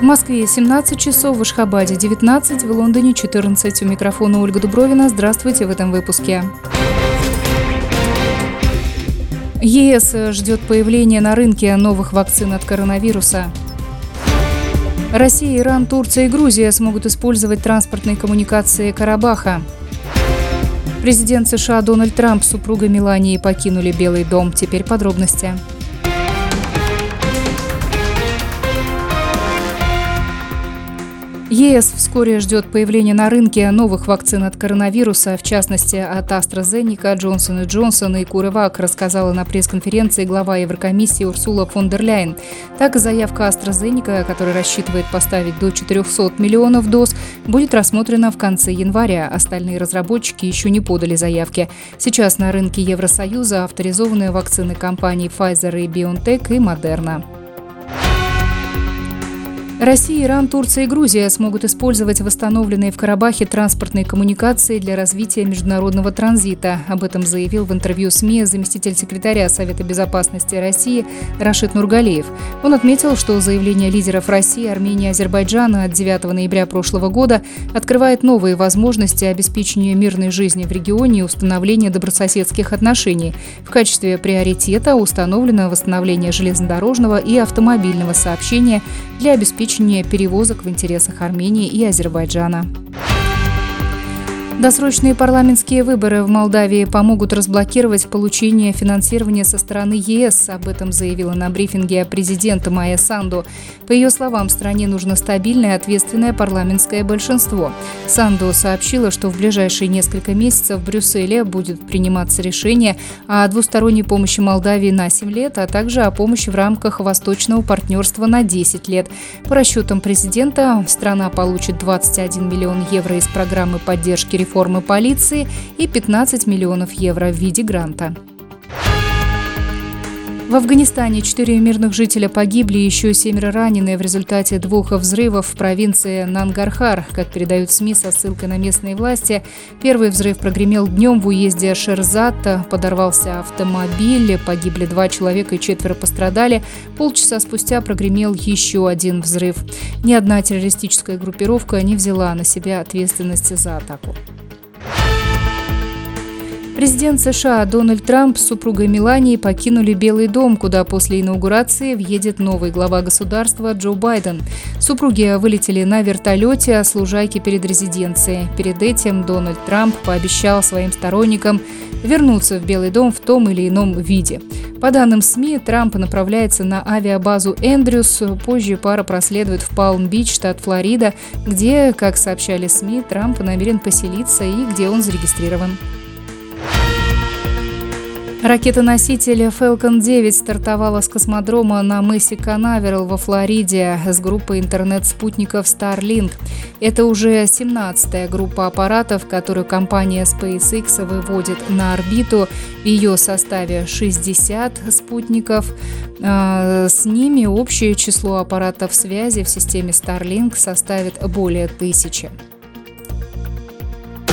Москве 17 часов, в Ашхабаде 19, в Лондоне 14. У микрофона Ольга Дубровина. Здравствуйте в этом выпуске. ЕС ждет появления на рынке новых вакцин от коронавируса. Россия, Иран, Турция и Грузия смогут использовать транспортные коммуникации Карабаха. Президент США Дональд Трамп с супругой Меланией покинули Белый дом. Теперь подробности. ЕС вскоре ждет появления на рынке новых вакцин от коронавируса, в частности от AstraZeneca, Johnson & Johnson и CureVac, рассказала на пресс-конференции глава Еврокомиссии Урсула фон дер Ляйен. Так, заявка AstraZeneca, которая рассчитывает поставить до 400 миллионов доз, будет рассмотрена в конце января. Остальные разработчики еще не подали заявки. Сейчас на рынке Евросоюза авторизованы вакцины компаний Pfizer и BioNTech и Moderna. Россия, Иран, Турция и Грузия смогут использовать восстановленные в Карабахе транспортные коммуникации для развития международного транзита. Об этом заявил в интервью СМИ заместитель секретаря Совета безопасности России Рашид Нургалиев. Он отметил, что заявление лидеров России, Армении и Азербайджана от 9 ноября прошлого года открывает новые возможности обеспечения мирной жизни в регионе и установления добрососедских отношений. В качестве приоритета установлено восстановление железнодорожного и автомобильного сообщения для обеспечения перевозок в интересах Армении и Азербайджана. Досрочные парламентские выборы в Молдавии помогут разблокировать получение финансирования со стороны ЕС. Об этом заявила на брифинге президента Майя Санду. По ее словам, стране нужно стабильное и ответственное парламентское большинство. Санду сообщила, что в ближайшие несколько месяцев в Брюсселе будет приниматься решение о двусторонней помощи Молдавии на 7 лет, а также о помощи в рамках Восточного партнерства на 10 лет. По расчетам президента, страна получит 21 миллион евро из программы поддержки реформы полиции и 15 миллионов евро в виде гранта. В Афганистане 4 мирных жителя погибли, еще 7 ранены в результате 2 взрывов в провинции Нангархар. Как передают СМИ со ссылкой на местные власти, первый взрыв прогремел днем в уезде Шерзат, подорвался автомобиль, погибли 2 человека и 4 пострадали. Полчаса спустя прогремел еще один взрыв. Ни одна террористическая группировка не взяла на себя ответственность за атаку. Президент США Дональд Трамп с супругой Меланией покинули Белый дом, куда после инаугурации въедет новый глава государства Джо Байден. Супруги вылетели на вертолете с лужайки перед резиденцией. Перед этим Дональд Трамп пообещал своим сторонникам вернуться в Белый дом в том или ином виде. По данным СМИ, Трамп направляется на авиабазу Эндрюс. Позже пара проследует в Палм-Бич, штат Флорида, где, как сообщали СМИ, Трамп намерен поселиться и где он зарегистрирован. Ракета-носитель Falcon 9 стартовала с космодрома на мысе Канаверал во Флориде с группой интернет-спутников Starlink. Это уже 17-я группа аппаратов, которую компания SpaceX выводит на орбиту. В ее составе 60 спутников. С ними общее число аппаратов связи в системе Starlink составит более 1000.